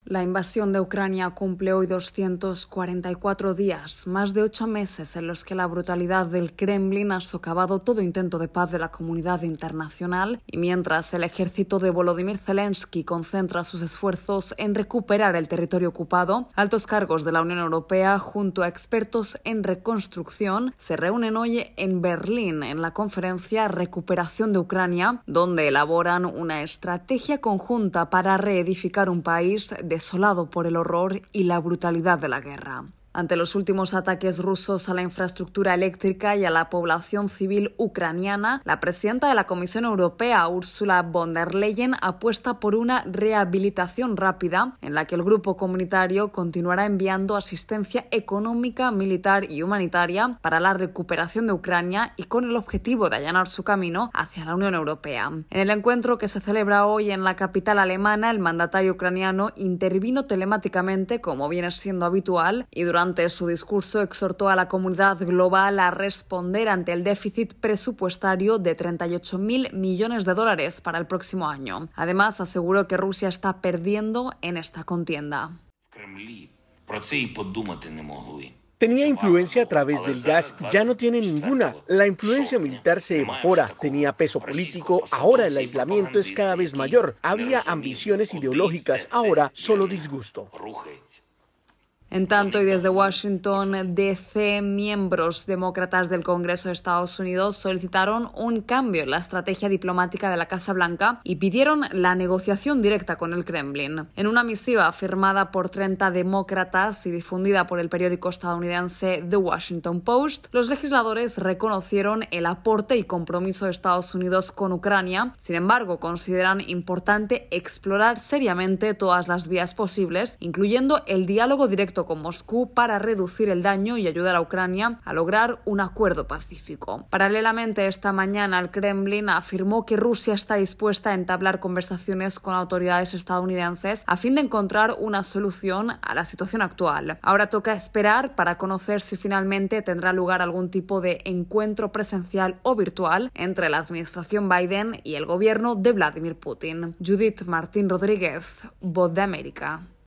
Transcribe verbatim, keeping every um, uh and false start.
La invasión de Ucrania cumple hoy doscientos cuarenta y cuatro días, más de ocho meses en los que la brutalidad del Kremlin ha socavado todo intento de paz de la comunidad internacional, y mientras el ejército de Volodymyr Zelensky concentra sus esfuerzos en recuperar el territorio ocupado, altos cargos de la Unión Europea junto a expertos en reconstrucción se reúnen hoy en Berlín en la conferencia Recuperación de Ucrania, donde elaboran una estrategia conjunta para reedificar un país de desolado por el horror y la brutalidad de la guerra. Ante los últimos ataques rusos a la infraestructura eléctrica y a la población civil ucraniana, la presidenta de la Comisión Europea, Ursula von der Leyen, apuesta por una rehabilitación rápida en la que el grupo comunitario continuará enviando asistencia económica, militar y humanitaria para la recuperación de Ucrania y con el objetivo de allanar su camino hacia la Unión Europea. En el encuentro que se celebra hoy en la capital alemana, el mandatario ucraniano intervino telemáticamente, como viene siendo habitual, y durante Durante su discurso exhortó a la comunidad global a responder ante el déficit presupuestario de treinta y ocho mil millones de dólares para el próximo año. Además, aseguró que Rusia está perdiendo en esta contienda. Tenía influencia a través del gas, ya no tiene ninguna. La influencia militar se evapora. Tenía peso político, ahora el aislamiento es cada vez mayor. Había ambiciones ideológicas, ahora solo disgusto. En tanto, y desde Washington, D C, miembros demócratas del Congreso de Estados Unidos solicitaron un cambio en la estrategia diplomática de la Casa Blanca y pidieron la negociación directa con el Kremlin. En una misiva firmada por treinta demócratas y difundida por el periódico estadounidense The Washington Post, los legisladores reconocieron el aporte y compromiso de Estados Unidos con Ucrania. Sin embargo, consideran importante explorar seriamente todas las vías posibles, incluyendo el diálogo directo con Moscú para reducir el daño y ayudar a Ucrania a lograr un acuerdo pacífico. Paralelamente, esta mañana el Kremlin afirmó que Rusia está dispuesta a entablar conversaciones con autoridades estadounidenses a fin de encontrar una solución a la situación actual. Ahora toca esperar para conocer si finalmente tendrá lugar algún tipo de encuentro presencial o virtual entre la administración Biden y el gobierno de Vladimir Putin. Judith Martín Rodríguez, Voz de América.